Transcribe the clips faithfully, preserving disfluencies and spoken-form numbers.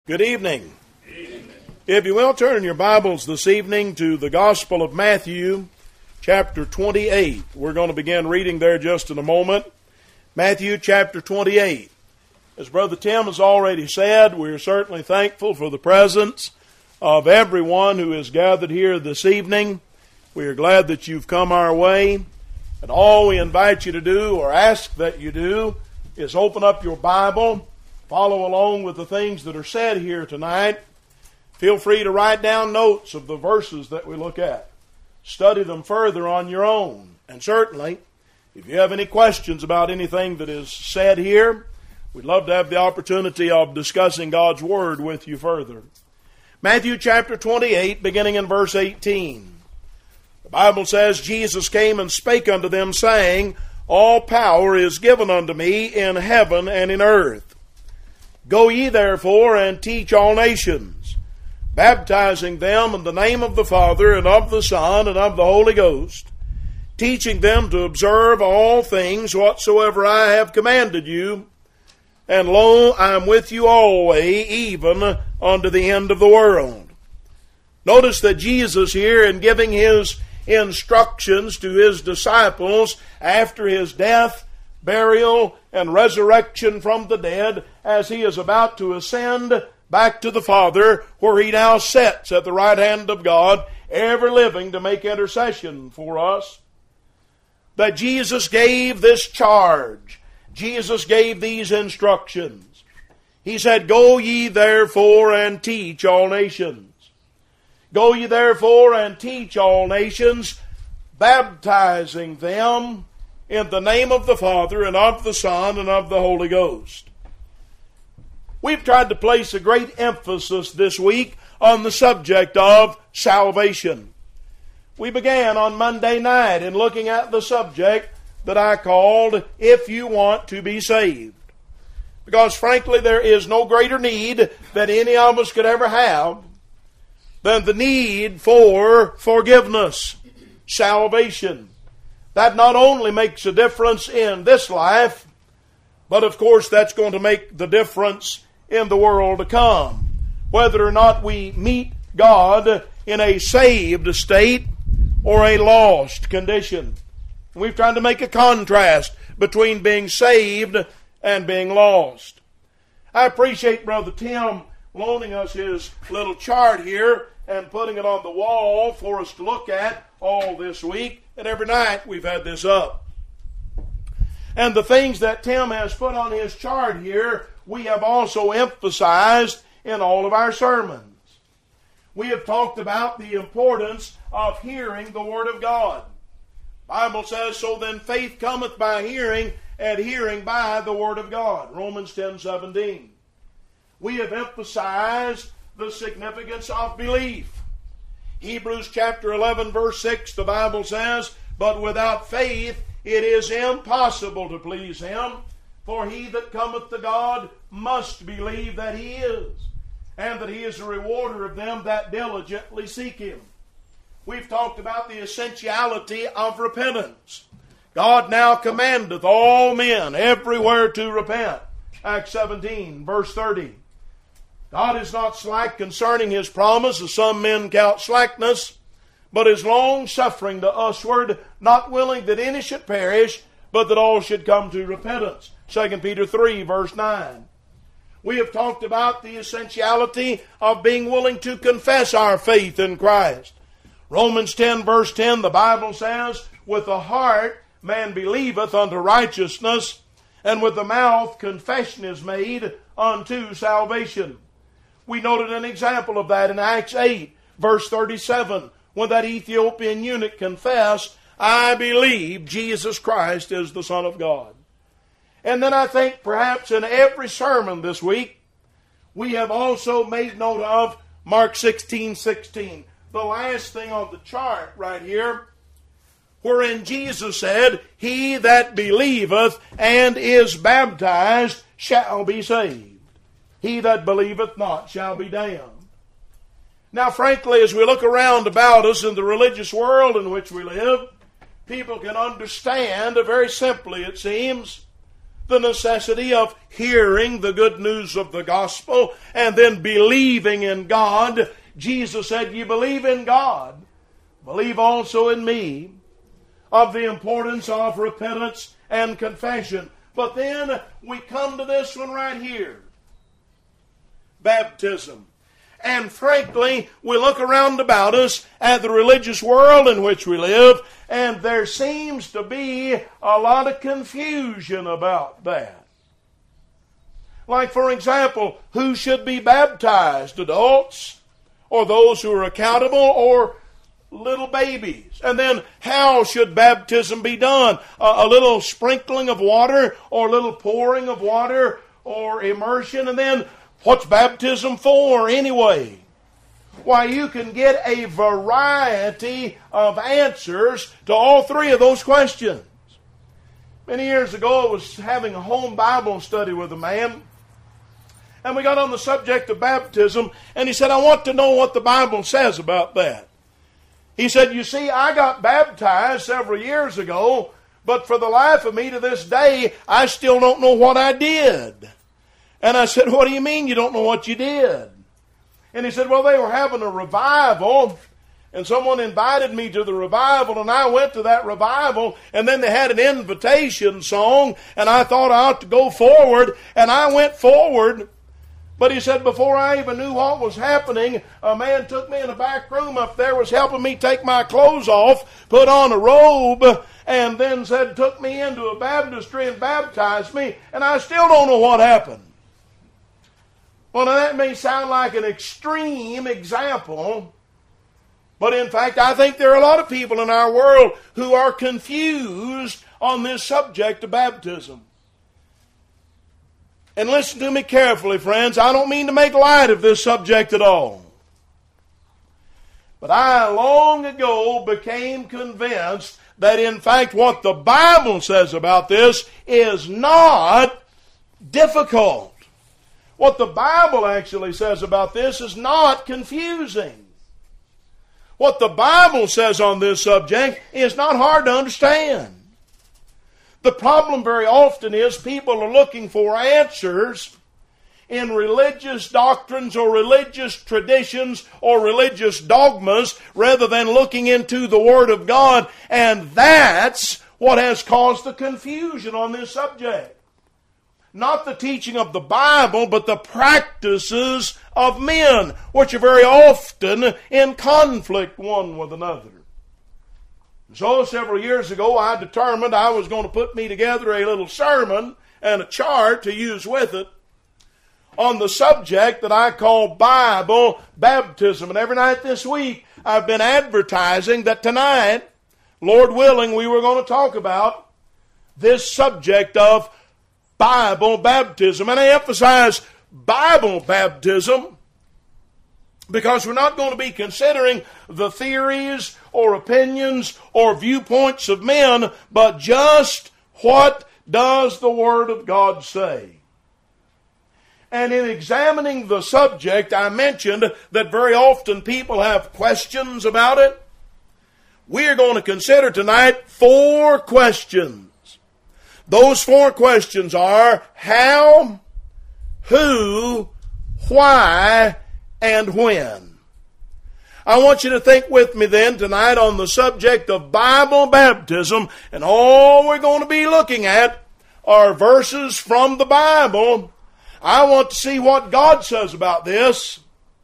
Good evening. evening. If you will, turn in your Bibles this evening to the Gospel of Matthew, chapter twenty-eight. We're going to begin reading there just in a moment. Matthew chapter twenty-eight. As Brother Tim has already said, we are certainly thankful for the presence of everyone who is gathered here this evening. We are glad that you've come our way. And all we invite you to do, or ask that you do, is open up your Bible. Follow along with the things that are said here tonight. Feel free to write down notes of the verses that we look at. Study them further on your own. And certainly, if you have any questions about anything that is said here, we'd love to have the opportunity of discussing God's Word with you further. Matthew chapter twenty-eight, beginning in verse eighteen. The Bible says, Jesus came and spake unto them, saying, All power is given unto me in heaven and in earth. Go ye therefore and teach all nations, baptizing them in the name of the Father and of the Son and of the Holy Ghost, teaching them to observe all things whatsoever I have commanded you. And lo, I am with you always, even unto the end of the world. Notice that Jesus here, in giving his instructions to his disciples after his death, burial, and resurrection from the dead, as he is about to ascend back to the Father, where he now sits at the right hand of God, ever living to make intercession for us, that Jesus gave this charge. Jesus gave these instructions. He said, Go ye therefore and teach all nations. Go ye therefore and teach all nations, baptizing them in the name of the Father and of the Son and of the Holy Ghost. We've tried to place a great emphasis this week on the subject of salvation. We began on Monday night in looking at the subject that I called, If You Want to Be Saved. Because frankly, there is no greater need that any of us could ever have than the need for forgiveness, salvation. That not only makes a difference in this life, but of course that's going to make the difference in the world to come. Whether or not we meet God in a saved state or a lost condition. We've tried to make a contrast between being saved and being lost. I appreciate Brother Tim loaning us his little chart here and putting it on the wall for us to look at all this week. And every night we've had this up. And the things that Tim has put on his chart here, we have also emphasized in all of our sermons. We have talked about the importance of hearing the Word of God. The Bible says, So then faith cometh by hearing, and hearing by the Word of God. Romans ten seventeen. We have emphasized the significance of belief. Hebrews chapter eleven verse six, the Bible says, But without faith it is impossible to please Him, for he that cometh to God must believe that He is, and that He is a rewarder of them that diligently seek Him. We've talked about the essentiality of repentance. God now commandeth all men everywhere to repent. Acts seventeen verse thirty. God is not slack concerning His promise, as some men count slackness, but is long-suffering to usward, not willing that any should perish, but that all should come to repentance. Second Peter three, verse nine. We have talked about the essentiality of being willing to confess our faith in Christ. Romans ten, verse ten, the Bible says, With the heart man believeth unto righteousness, and with the mouth confession is made unto salvation. We noted an example of that in Acts eight, verse thirty-seven, when that Ethiopian eunuch confessed, I believe Jesus Christ is the Son of God. And then I think perhaps in every sermon this week, we have also made note of Mark sixteen sixteen, the last thing on the chart right here, wherein Jesus said, He that believeth and is baptized shall be saved. He that believeth not shall be damned. Now, frankly, as we look around about us in the religious world in which we live, people can understand very simply, it seems, the necessity of hearing the good news of the gospel and then believing in God. Jesus said, "You believe in God, believe also in me," of the importance of repentance and confession. But then we come to this one right here, baptism. And frankly, we look around about us at the religious world in which we live, and there seems to be a lot of confusion about that. Like, for example, who should be baptized? Adults, or those who are accountable, or little babies? And then how should baptism be done? A, a little sprinkling of water, or a little pouring of water, or immersion? And then what's baptism for anyway? Why, you can get a variety of answers to all three of those questions. Many years ago, I was having a home Bible study with a man, and we got on the subject of baptism, and he said, "I want to know what the Bible says about that." He said, "You see, I got baptized several years ago, but for the life of me to this day, I still don't know what I did." And I said, "What do you mean you don't know what you did?" And he said, "Well, they were having a revival, and someone invited me to the revival, and I went to that revival, and then they had an invitation song, and I thought I ought to go forward, and I went forward. But," he said, "before I even knew what was happening, a man took me in a back room up there, was helping me take my clothes off, put on a robe, and then said, took me into a baptistry and baptized me, and I still don't know what happened." Well, now that may sound like an extreme example, but in fact, I think there are a lot of people in our world who are confused on this subject of baptism. And listen to me carefully, friends. I don't mean to make light of this subject at all. But I long ago became convinced that in fact what the Bible says about this is not difficult. What the Bible actually says about this is not confusing. What the Bible says on this subject is not hard to understand. The problem very often is people are looking for answers in religious doctrines or religious traditions or religious dogmas rather than looking into the Word of God, and that's what has caused the confusion on this subject. Not the teaching of the Bible, but the practices of men, which are very often in conflict one with another. So several years ago, I determined I was going to put me together a little sermon and a chart to use with it on the subject that I call Bible baptism. And every night this week, I've been advertising that tonight, Lord willing, we were going to talk about this subject of Bible baptism. And I emphasize Bible baptism because we're not going to be considering the theories or opinions or viewpoints of men, but just what does the Word of God say. And in examining the subject, I mentioned that very often people have questions about it. We are going to consider tonight four questions. Those four questions are how, who, why, and when. I want you to think with me then tonight on the subject of Bible baptism, and all we're going to be looking at are verses from the Bible. I want to see what God says about this,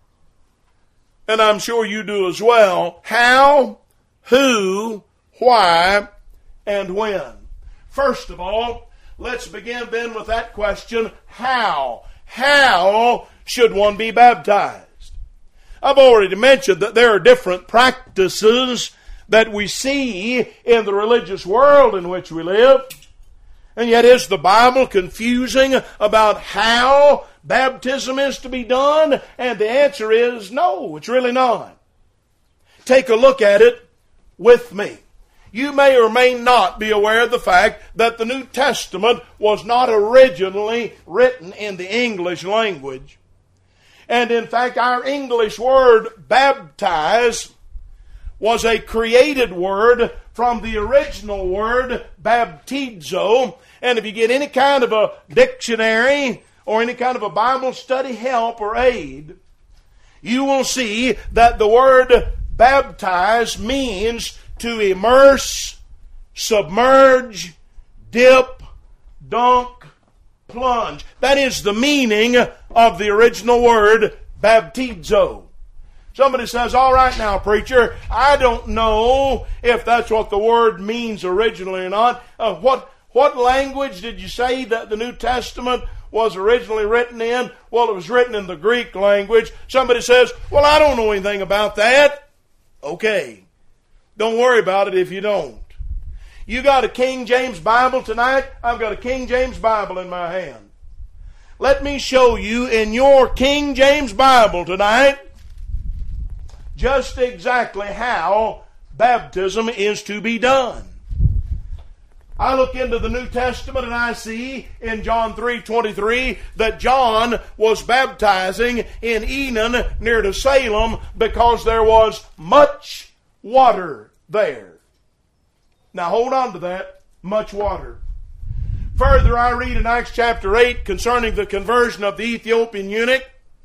and I'm sure you do as well. How, who, why, and when. First of all, let's begin then with that question, how? How should one be baptized? I've already mentioned that there are different practices that we see in the religious world in which we live. And yet is the Bible confusing about how baptism is to be done? And the answer is no, it's really not. Take a look at it with me. You may or may not be aware of the fact that the New Testament was not originally written in the English language. And in fact, our English word baptize was a created word from the original word baptizo. And if you get any kind of a dictionary or any kind of a Bible study help or aid, you will see that the word baptize means to immerse, submerge, dip, dunk, plunge. That is the meaning of the original word baptizo. Somebody says, all right now, preacher, I don't know if that's what the word means originally or not. Uh, what, what language did you say that the New Testament was originally written in? Well, it was written in the Greek language. Somebody says, well, I don't know anything about that. Okay. Don't worry about it if you don't. You got a King James Bible tonight? I've got a King James Bible in my hand. Let me show you in your King James Bible tonight just exactly how baptism is to be done. I look into the New Testament and I see in John three twenty-three that John was baptizing in Enon near to Salem because there was much water there. Now hold on to that, much water. Further, I read in Acts chapter eight concerning the conversion of the Ethiopian eunuch,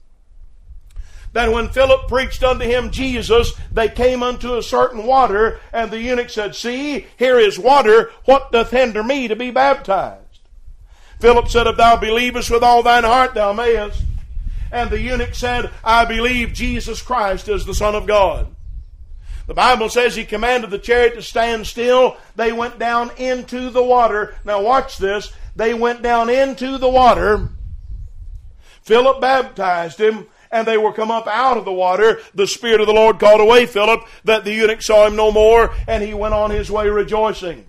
that when Philip preached unto him Jesus, they came unto a certain water, and the eunuch said, see, here is water, what doth hinder me to be baptized? Philip said, if thou believest with all thine heart, thou mayest. And the eunuch said, I believe Jesus Christ is the Son of God. The Bible says he commanded the chariot to stand still. They went down into the water. Now watch this. They went down into the water. Philip baptized him, and they were come up out of the water. The Spirit of the Lord called away Philip, that the eunuch saw him no more, and he went on his way rejoicing.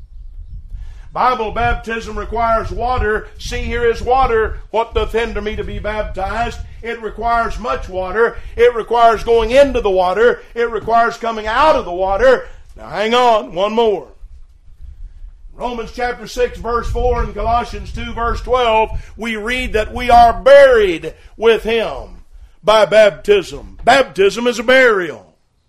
Bible baptism requires water. See, here is water. What doth hinder me to be baptized? It requires much water. It requires going into the water. It requires coming out of the water. Now hang on, one more. Romans chapter six verse four and Colossians two verse twelve, we read that we are buried with Him by baptism. Baptism is a burial.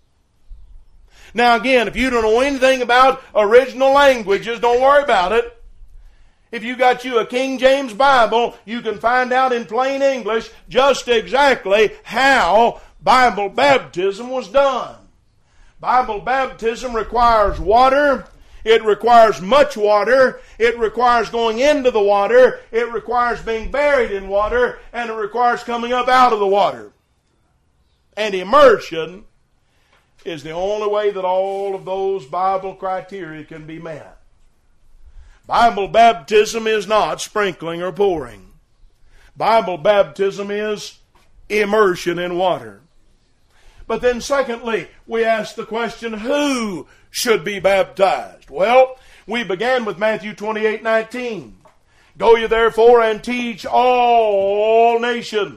Now again, if you don't know anything about original languages, don't worry about it. If you got you a King James Bible, you can find out in plain English just exactly how Bible baptism was done. Bible baptism requires water. It requires much water. It requires going into the water. It requires being buried in water. And it requires coming up out of the water. And immersion is the only way that all of those Bible criteria can be met. Bible baptism is not sprinkling or pouring. Bible baptism is immersion in water. But then secondly, we ask the question, who should be baptized? Well, we began with Matthew twenty-eight nineteen. Go ye therefore and teach all nations,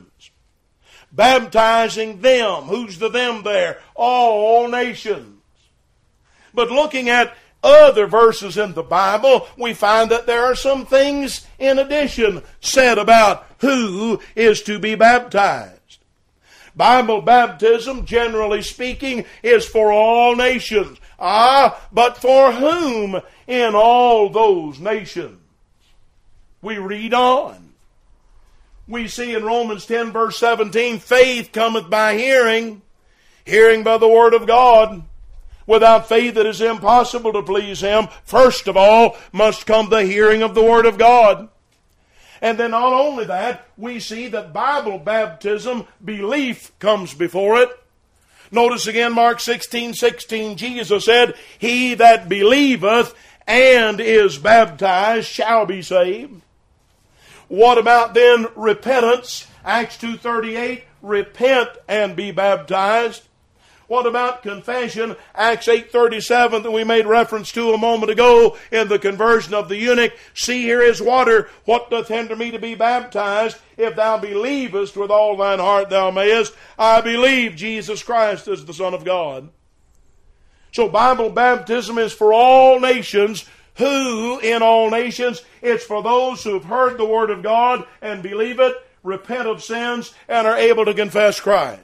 baptizing them. Who's the them there? All nations. But looking at other verses in the Bible, we find that there are some things in addition said about who is to be baptized. Bible baptism, generally speaking, is for all nations. Ah, but for whom in all those nations? We read on. We see in Romans ten verse seventeen, faith cometh by hearing, hearing by the word of God. Without faith it is impossible to please Him. First of all must come the hearing of the word of God. And then not only that, we see that Bible baptism, belief comes before it. Notice again Mark sixteen sixteen, Jesus said, he that believeth and is baptized shall be saved. What about then repentance? Acts two thirty-eight, repent and be baptized. What about confession? Acts eight thirty-seven that we made reference to a moment ago in the conversion of the eunuch. See, here is water. What doth hinder me to be baptized? If thou believest with all thine heart thou mayest. I believe Jesus Christ is the Son of God. So Bible baptism is for all nations. Who in all nations? It's for those who have heard the Word of God and believe it, repent of sins, and are able to confess Christ.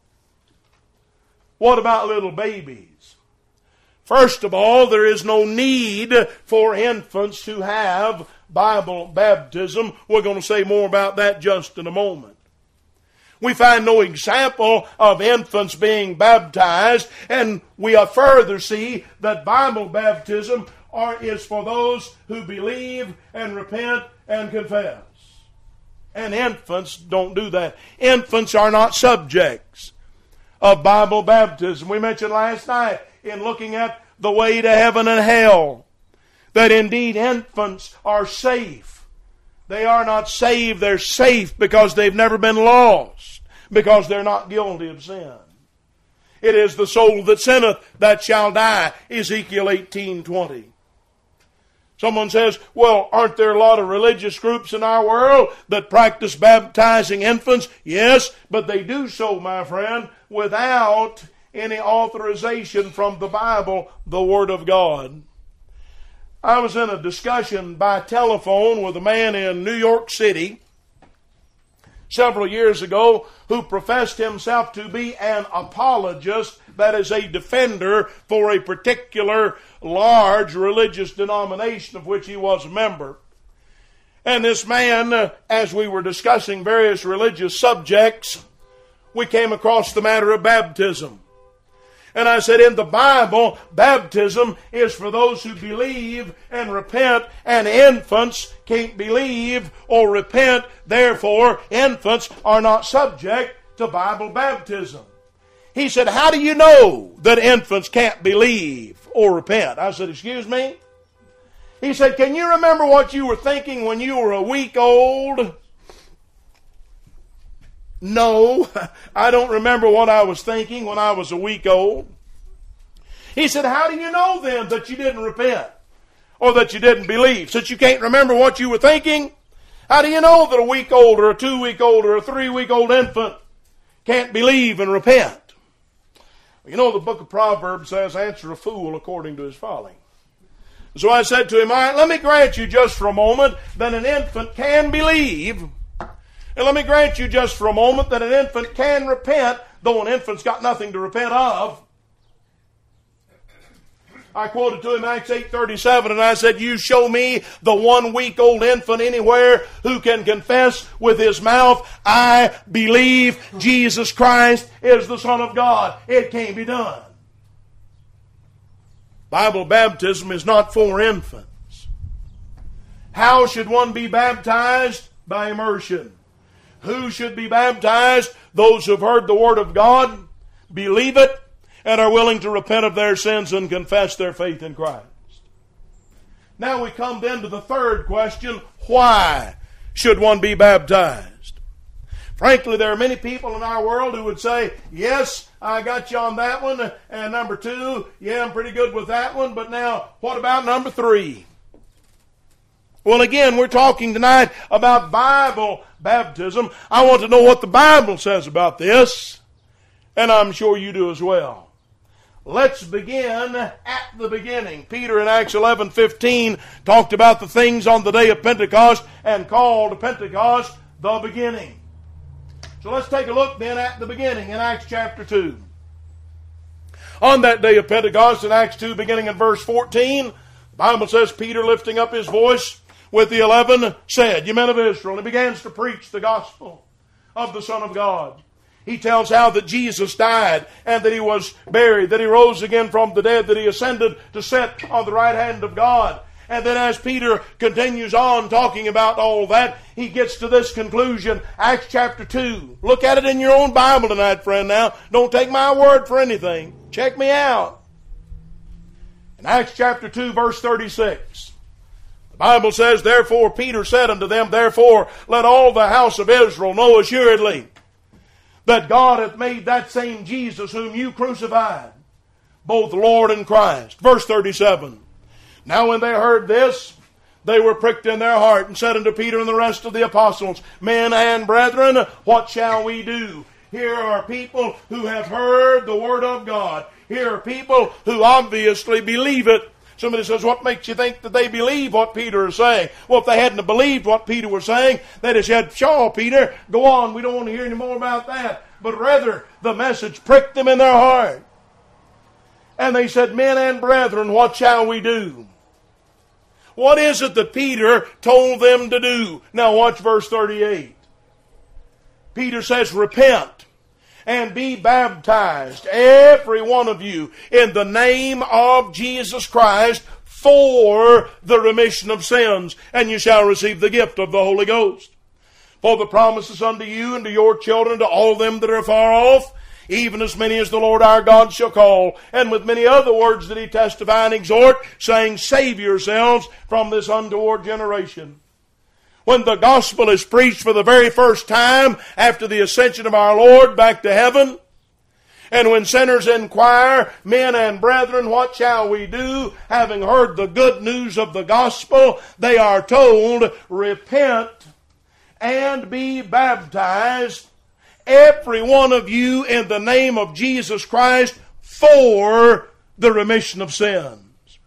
What about little babies? First of all, there is no need for infants to have Bible baptism. We're going to say more about that just in a moment. We find no example of infants being baptized, and we further see that Bible baptism are, is for those who believe and repent and confess. And infants don't do that. Infants are not subjects of Bible baptism. We mentioned last night in looking at the way to heaven and hell that indeed infants are safe. They are not saved, they're safe because they've never been lost, because they're not guilty of sin. It is the soul that sinneth that shall die, Ezekiel eighteen twenty. Someone says, well, aren't there a lot of religious groups in our world that practice baptizing infants? Yes, but they do so, my friend, without any authorization from the Bible, the Word of God. I was in a discussion by telephone with a man in New York City several years ago who professed himself to be an apologist, that is, a defender for a particular large religious denomination of which he was a member. And this man, uh, as we were discussing various religious subjects, we came across the matter of baptism. And I said, in the Bible, baptism is for those who believe and repent, and infants can't believe or repent. Therefore, infants are not subject to Bible baptism. He said, how do you know that infants can't believe or repent? I said, excuse me? He said, can you remember what you were thinking when you were a week old? No, I don't remember what I was thinking when I was a week old. He said, how do you know then that you didn't repent or that you didn't believe? Since you can't remember what you were thinking, how do you know that a week old or a two week old or a three week old infant can't believe and repent? You know, the book of Proverbs says, answer a fool according to his folly. So I said to him, all right, let me grant you just for a moment that an infant can believe. And let me grant you just for a moment that an infant can repent, though an infant's got nothing to repent of. I quoted to him Acts eight thirty-seven, and I said, you show me the one-week-old infant anywhere who can confess with his mouth, I believe Jesus Christ is the Son of God. It can't be done. Bible baptism is not for infants. How should one be baptized? By immersion. Who should be baptized? Those who have heard the Word of God, believe it, and are willing to repent of their sins and confess their faith in Christ. Now we come then to the third question, why should one be baptized? Frankly, there are many people in our world who would say, yes, I got you on that one, and number two, yeah, I'm pretty good with that one, but now, what about number three? Well, again, we're talking tonight about Bible baptism. I want to know what the Bible says about this, and I'm sure you do as well. Let's begin at the beginning. Peter in Acts eleven fifteen talked about the things on the day of Pentecost and called Pentecost the beginning. So let's take a look then at the beginning in Acts chapter two. On that day of Pentecost in Acts two, beginning in verse fourteen, the Bible says, Peter lifting up his voice with the eleven said, ye men of Israel, and he begins to preach the gospel of the Son of God. He tells how that Jesus died and that he was buried, that he rose again from the dead, that he ascended to sit on the right hand of God. And then as Peter continues on talking about all that, he gets to this conclusion, Acts chapter two. Look at it in your own Bible tonight, friend, now. Don't take my word for anything. Check me out. In Acts chapter two, verse thirty-six, the Bible says, therefore Peter said unto them, therefore let all the house of Israel know assuredly that God hath made that same Jesus whom you crucified, both Lord and Christ. Verse thirty-seven. Now when they heard this, they were pricked in their heart and said unto Peter and the rest of the apostles, men and brethren, what shall we do? Here are people who have heard the word of God. Here are people who obviously believe it. Somebody says, what makes you think that they believe what Peter is saying? Well, if they hadn't believed what Peter was saying, they'd have said, sure, Peter, go on, we don't want to hear any more about that. But rather, the message pricked them in their heart. And they said, men and brethren, what shall we do? What is it that Peter told them to do? Now watch verse thirty-eight. Peter says, repent and be baptized, every one of you, in the name of Jesus Christ for the remission of sins, and you shall receive the gift of the Holy Ghost. For the promises unto you and to your children, to all them that are far off, even as many as the Lord our God shall call. And with many other words did he testify and exhort, saying, save yourselves from this untoward generation. When the gospel is preached for the very first time after the ascension of our Lord back to heaven, and when sinners inquire, men and brethren, what shall we do? Having heard the good news of the gospel, they are told, repent and be baptized, every one of you, in the name of Jesus Christ for the remission of sins.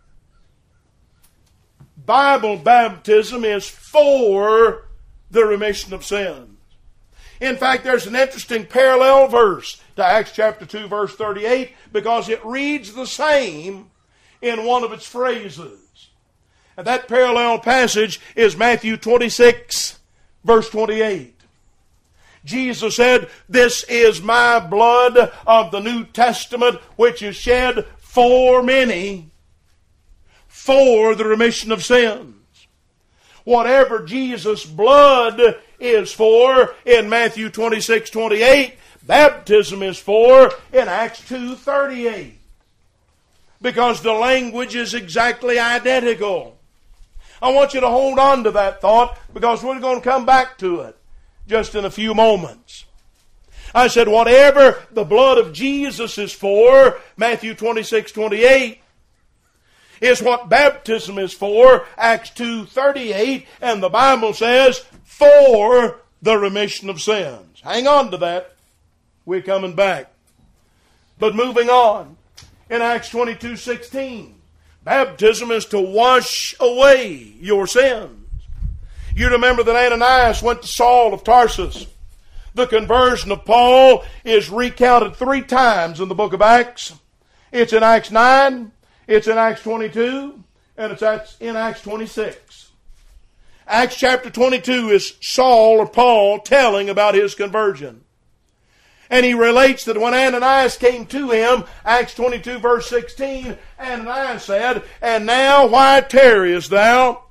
Bible baptism is for the remission of sins. In fact, there's an interesting parallel verse to Acts chapter two, verse thirty-eight, because it reads the same in one of its phrases. And that parallel passage is Matthew twenty-six, verse twenty-eight. Jesus said, this is my blood of the New Testament, which is shed for many, for the remission of sins. Whatever Jesus' blood is for in Matthew twenty-six, twenty-eight, baptism is for in Acts two, thirty-eight. Because the language is exactly identical. I want you to hold on to that thought, because we're going to come back to it just in a few moments. I said, whatever the blood of Jesus is for, Matthew twenty-six, twenty-eight, is what baptism is for, Acts two, thirty-eight, and the Bible says, for the remission of sins. Hang on to that. We're coming back. But moving on, in Acts twenty-two, sixteen, baptism is to wash away your sins. You remember that Ananias went to Saul of Tarsus. The conversion of Paul is recounted three times in the book of Acts. It's in Acts nine, it's in Acts twenty-two, and it's in Acts twenty-six. Acts chapter twenty-two is Saul or Paul telling about his conversion. And he relates that when Ananias came to him, Acts twenty-two verse sixteen, Ananias said, and now why tarriest thou?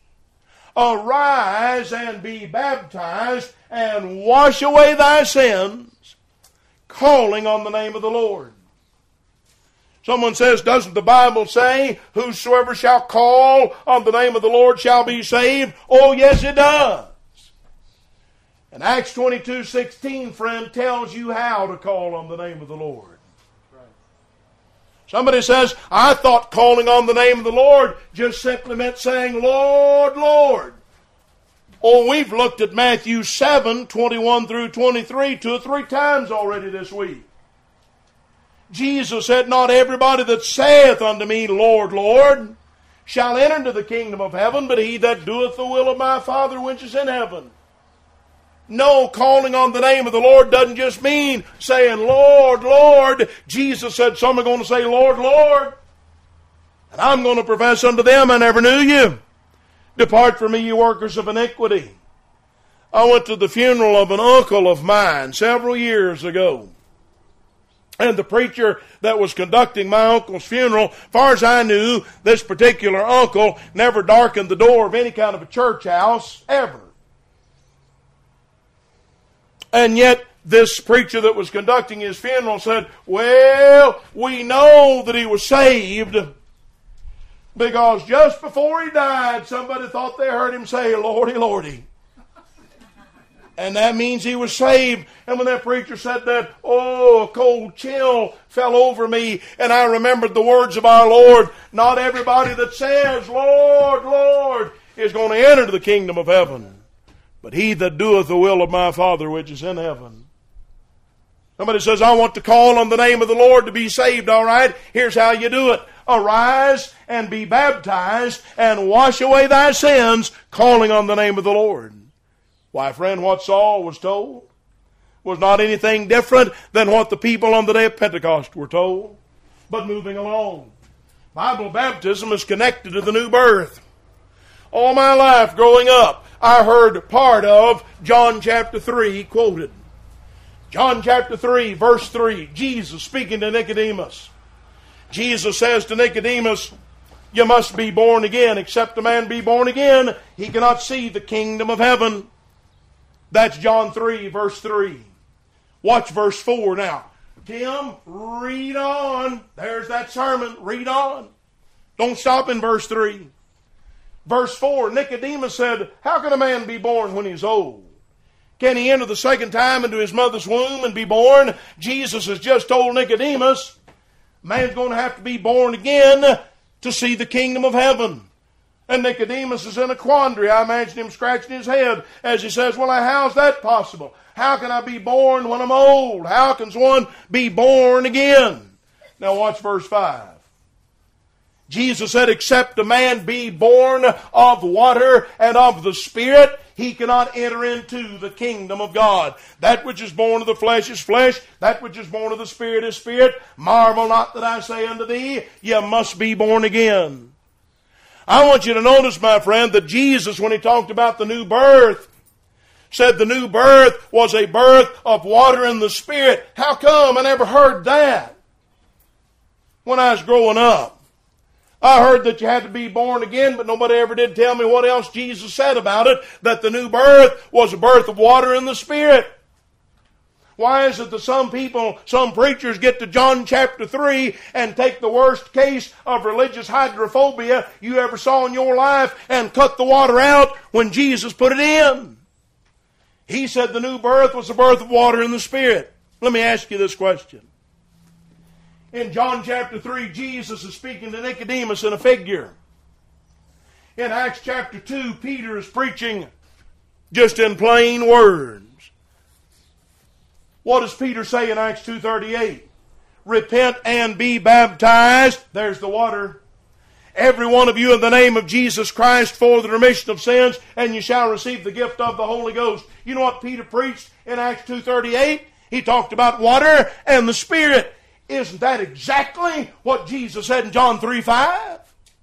Arise and be baptized and wash away thy sins, calling on the name of the Lord. Someone says, doesn't the Bible say, whosoever shall call on the name of the Lord shall be saved? Oh, yes, it does. And Acts twenty-two, sixteen, friend, tells you how to call on the name of the Lord. Somebody says, I thought calling on the name of the Lord just simply meant saying, Lord, Lord. Oh, we've looked at Matthew seven, twenty-one through twenty-three two or three times already this week. Jesus said, not everybody that saith unto me, Lord, Lord, shall enter into the kingdom of heaven, but he that doeth the will of my Father which is in heaven. No, calling on the name of the Lord doesn't just mean saying, Lord, Lord. Jesus said, some are going to say, Lord, Lord. And I'm going to profess unto them, I never knew you. Depart from me, you workers of iniquity. I went to the funeral of an uncle of mine several years ago. And the preacher that was conducting my uncle's funeral, as far as I knew, this particular uncle never darkened the door of any kind of a church house, ever. And yet, this preacher that was conducting his funeral said, well, we know that he was saved because just before he died, somebody thought they heard him say, Lordy, Lordy. And that means he was saved. And when that preacher said that, oh, a cold chill fell over me. And I remembered the words of our Lord. Not everybody that says, Lord, Lord, is going to enter the kingdom of heaven, but he that doeth the will of my Father which is in heaven. Somebody says, I want to call on the name of the Lord to be saved. All right, here's how you do it. Arise and be baptized and wash away thy sins, calling on the name of the Lord. Why, friend, what Saul was told was not anything different than what the people on the day of Pentecost were told. But moving along, Bible baptism is connected to the new birth. All my life growing up, I heard part of John chapter three quoted. John chapter three, verse three, Jesus speaking to Nicodemus. Jesus says to Nicodemus, you must be born again. Except a man be born again, he cannot see the kingdom of heaven. That's John three, verse three. Watch verse four now. Tim, read on. There's that sermon. Read on. Don't stop in verse three. Verse four, Nicodemus said, how can a man be born when he's old? Can he enter the second time into his mother's womb and be born? Jesus has just told Nicodemus, man's going to have to be born again to see the kingdom of heaven. And Nicodemus is in a quandary. I imagine him scratching his head as he says, well, how's that possible? How can I be born when I'm old? How can one be born again? Now watch verse five. Jesus said, except a man be born of water and of the Spirit, he cannot enter into the kingdom of God. That which is born of the flesh is flesh. That which is born of the Spirit is spirit. Marvel not that I say unto thee, ye must be born again. I want you to notice, my friend, that Jesus, when he talked about the new birth, said the new birth was a birth of water and the Spirit. How come I never heard that when I was growing up? I heard that you had to be born again, but nobody ever did tell me what else Jesus said about it, that the new birth was a birth of water and the Spirit. Why is it that some people, some preachers get to John chapter three and take the worst case of religious hydrophobia you ever saw in your life and cut the water out when Jesus put it in? He said the new birth was the birth of water and the Spirit. Let me ask you this question. In John chapter three, Jesus is speaking to Nicodemus in a figure. In Acts chapter two, Peter is preaching just in plain words. What does Peter say in Acts two thirty-eight? Repent and be baptized. There's the water. Every one of you in the name of Jesus Christ for the remission of sins, and you shall receive the gift of the Holy Ghost. You know what Peter preached in Acts two thirty-eight? He talked about water and the Spirit. Isn't that exactly what Jesus said in John three five?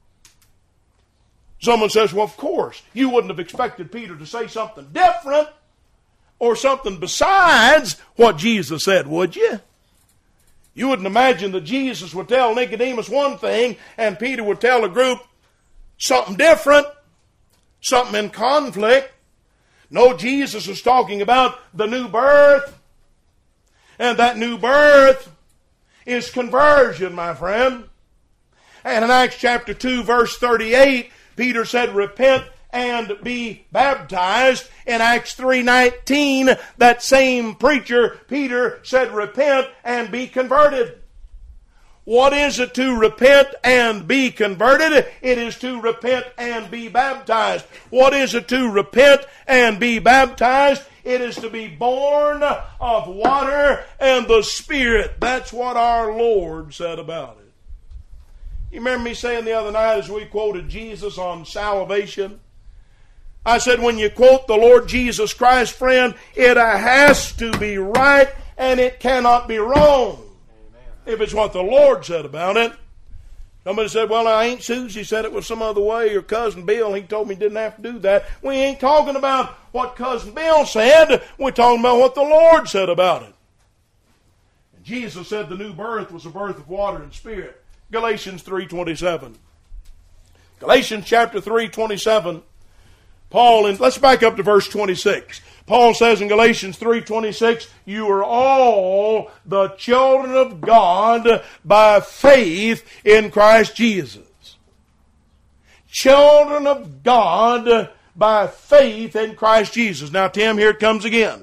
Someone says, well, of course, you wouldn't have expected Peter to say something different or something besides what Jesus said, would you? You wouldn't imagine that Jesus would tell Nicodemus one thing and Peter would tell a group something different, something in conflict. No, Jesus is talking about the new birth, and that new birth is conversion, my friend. And in Acts chapter two, verse thirty-eight, Peter said, repent and be baptized. In Acts three nineteen, that same preacher, Peter, said, repent and be converted. What is it to repent and be converted? It is to repent and be baptized. What is it to repent and be baptized? It is to be born of water and the Spirit. That's what our Lord said about it. You remember me saying the other night as we quoted Jesus on salvation? I said when you quote the Lord Jesus Christ, friend, it has to be right and it cannot be wrong. Amen. If it's what the Lord said about it. Somebody said, well, I ain't Susie said it was some other way, or Cousin Bill, he told me didn't have to do that. We ain't talking about what Cousin Bill said. We're talking about what the Lord said about it. And Jesus said the new birth was a birth of water and Spirit. Galatians three twenty-seven. Galatians chapter three twenty-seven. Paul, in, let's back up to verse twenty-six. Paul says in Galatians three twenty-six, you are all the children of God by faith in Christ Jesus. Children of God by faith in Christ Jesus. Now, Tim, here it comes again.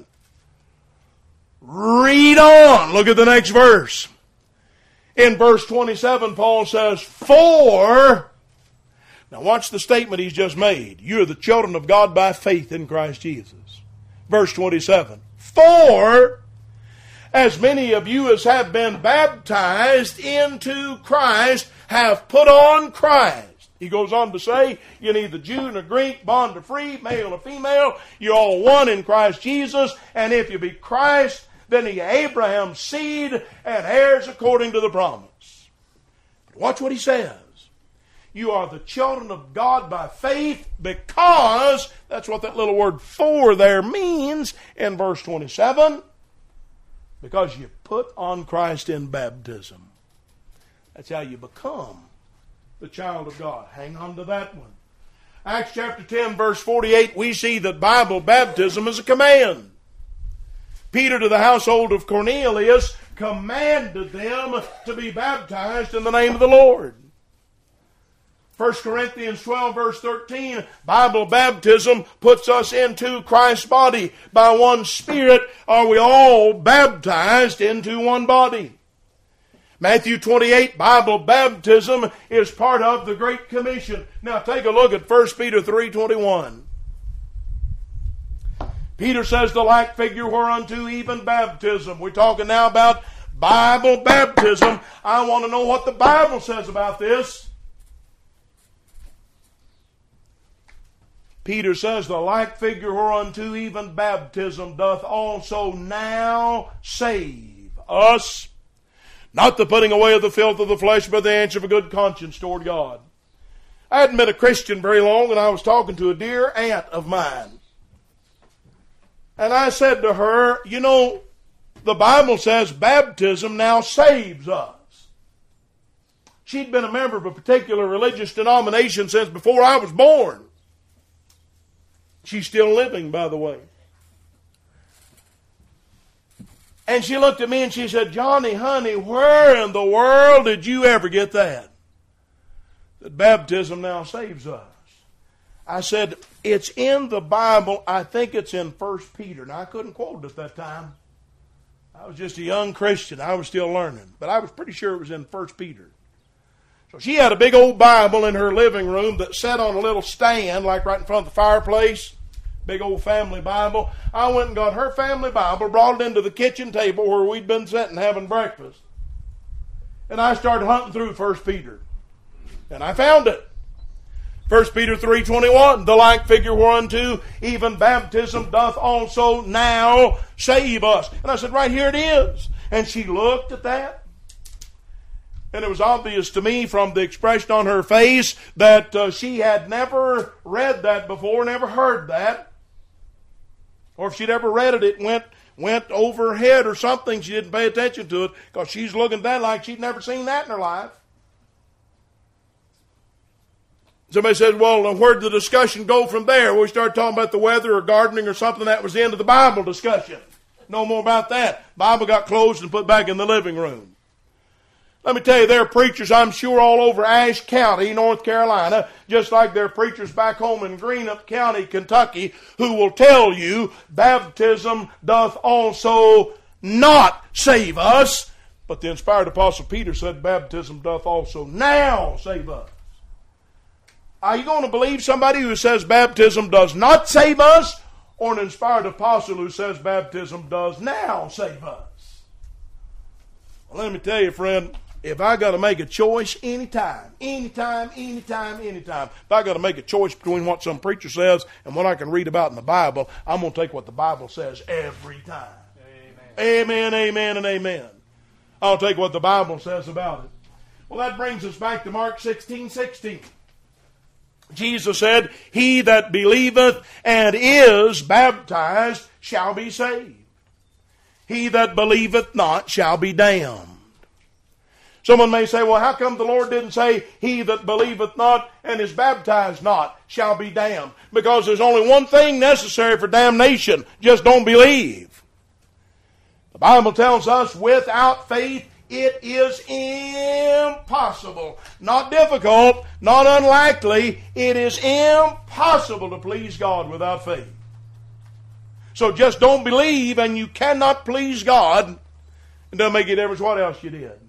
Read on. Look at the next verse. In verse twenty-seven, Paul says, for... Now watch the statement he's just made. You are the children of God by faith in Christ Jesus. Verse twenty-seven. For as many of you as have been baptized into Christ have put on Christ. He goes on to say, you're neither Jew nor Greek, bond or free, male or female. You're all one in Christ Jesus. And if you be Christ, then ye Abraham's seed and heirs according to the promise. But watch what he says. You are the children of God by faith because, that's what that little word for there means in verse twenty-seven, because you put on Christ in baptism. That's how you become the child of God. Hang on to that one. Acts chapter ten, verse forty-eight, we see that Bible baptism is a command. Peter to the household of Cornelius commanded them to be baptized in the name of the Lord. First Corinthians twelve, verse thirteen, Bible baptism puts us into Christ's body. By one Spirit are we all baptized into one body. Matthew twenty-eight, Bible baptism is part of the Great Commission. Now take a look at First Peter three twenty-one. Peter says the like figure whereunto even baptism. We're talking now about Bible baptism. I want to know what the Bible says about this. Peter says, the like figure whereunto even baptism doth also now save us, not the putting away of the filth of the flesh, but the answer of a good conscience toward God. I hadn't been a Christian very long, and I was talking to a dear aunt of mine. And I said to her, you know, the Bible says baptism now saves us. She'd been a member of a particular religious denomination since before I was born. She's still living, by the way. And she looked at me and she said, Johnny, honey, where in the world did you ever get that? That baptism now saves us. I said, it's in the Bible. I think it's in First Peter. Now, I couldn't quote it at that time. I was just a young Christian. I was still learning. But I was pretty sure it was in First Peter. So she had a big old Bible in her living room that sat on a little stand, like right in front of the fireplace. Big old family Bible. I went and got her family Bible, brought it into the kitchen table where we'd been sitting having breakfast. And I started hunting through First Peter. And I found it. First Peter three twenty-one, the like figure whereunto even baptism doth also now save us. And I said, right here it is. And she looked at that. And it was obvious to me from the expression on her face that uh, she had never read that before, never heard that. Or if she'd ever read it, it went went over her head or something. She didn't pay attention to it because she's looking at that like she'd never seen that in her life. Somebody said, well, where'd the discussion go from there? Well, we started talking about the weather or gardening or something. That was the end of the Bible discussion. No more about that. Bible got closed and put back in the living room. Let me tell you, there are preachers, I'm sure, all over Ashe County, North Carolina, just like there are preachers back home in Greenup County, Kentucky, who will tell you baptism doth also not save us. But the inspired Apostle Peter said baptism doth also now save us. Are you going to believe somebody who says baptism does not save us, or an inspired apostle who says baptism does now save us? Well, let me tell you, friend, if I got to make a choice anytime, anytime, anytime, anytime, if I got to make a choice between what some preacher says and what I can read about in the Bible, I'm going to take what the Bible says every time. Amen, amen, amen and amen. I'll take what the Bible says about it. Well, that brings us back to Mark sixteen sixteen. Jesus said, he that believeth and is baptized shall be saved. He that believeth not shall be damned. Someone may say, well, how come the Lord didn't say, he that believeth not and is baptized not shall be damned? Because there's only one thing necessary for damnation. Just don't believe. The Bible tells us without faith it is impossible. Not difficult, not unlikely. It is impossible to please God without faith. So just don't believe and you cannot please God. It doesn't make a difference what else you did.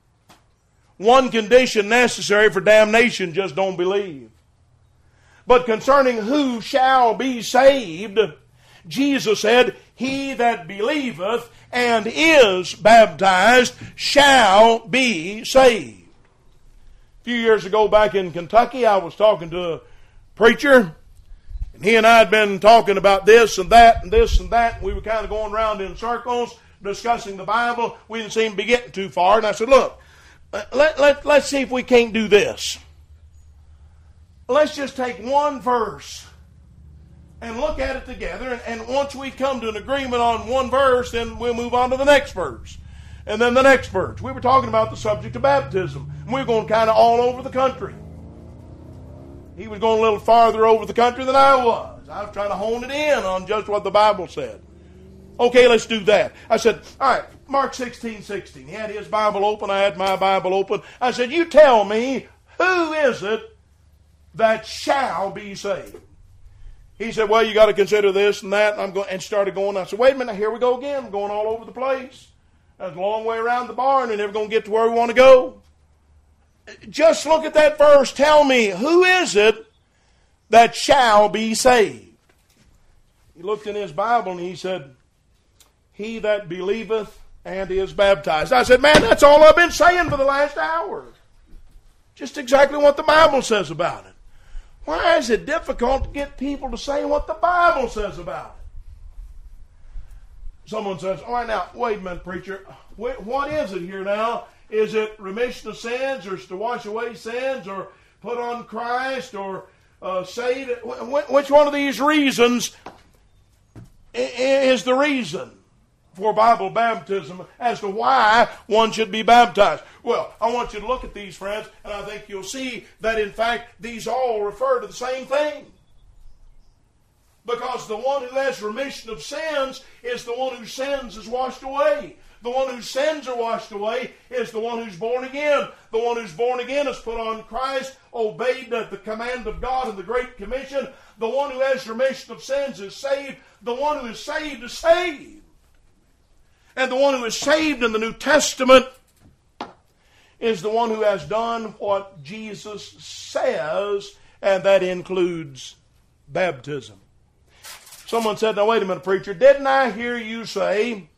One condition necessary for damnation, just don't believe. But concerning who shall be saved, Jesus said, he that believeth and is baptized shall be saved. A few years ago back in Kentucky, I was talking to a preacher, and he and I had been talking about this and that and this and that. And we were kind of going around in circles discussing the Bible. We didn't seem to be getting too far. And I said, look, let, let, let's see if we can't do this. let's just take one verse and look at it together. And, and once we come to an agreement on one verse, then we'll move on to the next verse. And then the next verse. We were talking about the subject of baptism. And we were going kind of all over the country. He was going a little farther over the country than I was. I was trying to hone it in on just what the Bible said. Okay, let's do that. I said, all right, Mark sixteen sixteen. He had his Bible open. I had my Bible open. I said, you tell me, who is it that shall be saved? He said, well, you got to consider this and that. And I'm going, and started going. I said, wait a minute, here we go again. I'm going all over the place. That's a long way around the barn and never going to get to where we want to go. Just look at that verse. Tell me, who is it that shall be saved? He looked in his Bible and he said, he that believeth and is baptized. I said, man, that's all I've been saying for the last hour. Just exactly what the Bible says about it. Why is it difficult to get people to say what the Bible says about it? Someone says, all right, now, wait a minute, preacher. What is it here now? Is it remission of sins, or is it to wash away sins, or put on Christ, or uh, save it? Which one of these reasons is the reason for Bible baptism as to why one should be baptized? Well, I want you to look at these, friends, and I think you'll see that, in fact, these all refer to the same thing. Because the one who has remission of sins is the one whose sins is washed away. The one whose sins are washed away is the one who's born again. The one who's born again has put on Christ, obeyed the, the command of God in the Great Commission. The one who has remission of sins is saved. The one who is saved is saved. And the one who is saved in the New Testament is the one who has done what Jesus says, and that includes baptism. Someone said, now wait a minute, preacher, didn't I hear you say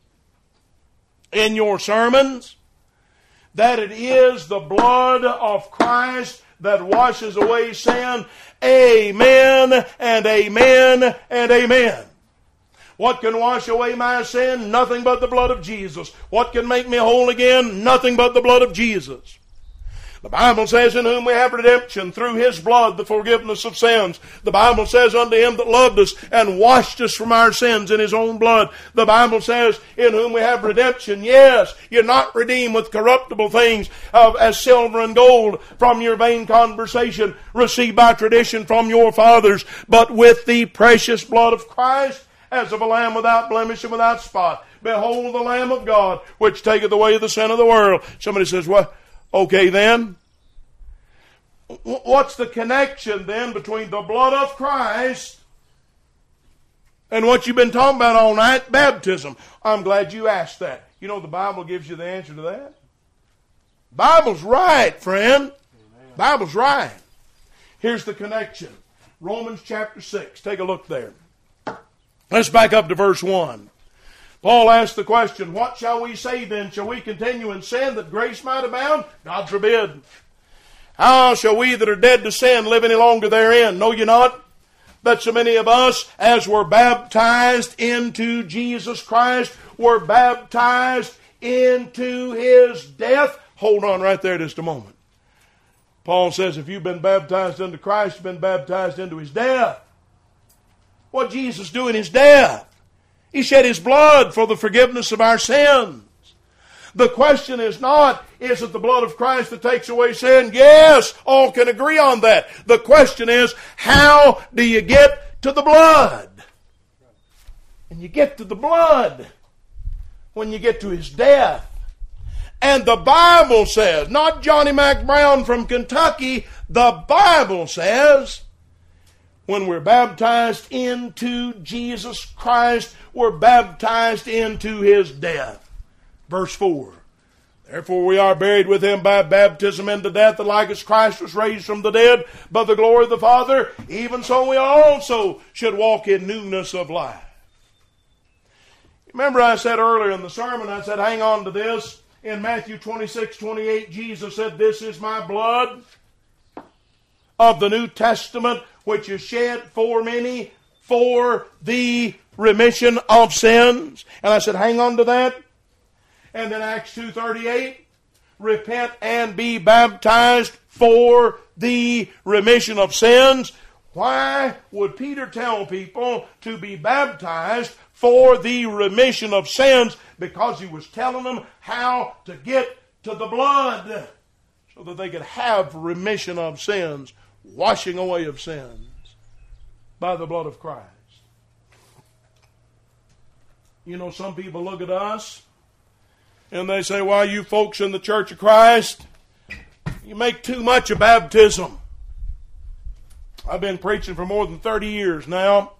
in your sermons that it is the blood of Christ that washes away sin? Amen and amen and amen. What can wash away my sin? Nothing but the blood of Jesus. What can make me whole again? Nothing but the blood of Jesus. The Bible says, in whom we have redemption through His blood, the forgiveness of sins. The Bible says, unto Him that loved us and washed us from our sins in His own blood. The Bible says, in whom we have redemption. Yes, you're not redeemed with corruptible things uh, as silver and gold from your vain conversation received by tradition from your fathers, but with the precious blood of Christ, as of a lamb without blemish and without spot. Behold the Lamb of God, which taketh away the sin of the world. Somebody says, well, okay then. What's the connection then between the blood of Christ and what you've been talking about all night, baptism? I'm glad you asked that. You know the Bible gives you the answer to that. Bible's right, friend. Amen. Bible's right. Here's the connection. Romans chapter six. Take a look there. Let's back up to verse one. Paul asked the question, what shall we say then? Shall we continue in sin that grace might abound? God forbid. How shall we that are dead to sin live any longer therein? Know ye not that so many of us, as were baptized into Jesus Christ, were baptized into His death? Hold on right there just a moment. Paul says if you've been baptized into Christ, you've been baptized into His death. What did Jesus do in His death? He shed His blood for the forgiveness of our sins. The question is not, is it the blood of Christ that takes away sin? Yes, all can agree on that. The question is, how do you get to the blood? And you get to the blood when you get to His death. And the Bible says, not Johnny Mac Brown from Kentucky, the Bible says, when we're baptized into Jesus Christ, we're baptized into His death. Verse four. Therefore we are buried with Him by baptism into death, that like as Christ was raised from the dead by the glory of the Father, even so we also should walk in newness of life. Remember I said earlier in the sermon, I said hang on to this. In Matthew twenty-six twenty-eight, Jesus said, this is my blood of the New Testament, which is shed for many for the remission of sins. And I said, hang on to that. And then Acts two thirty-eight, repent and be baptized for the remission of sins. Why would Peter tell people to be baptized for the remission of sins? Because he was telling them how to get to the blood so that they could have remission of sins, washing away of sins by the blood of Christ. You know, some people look at us and they say, "Why, you folks in the Church of Christ, you make too much of baptism." I've been preaching for more than thirty years now,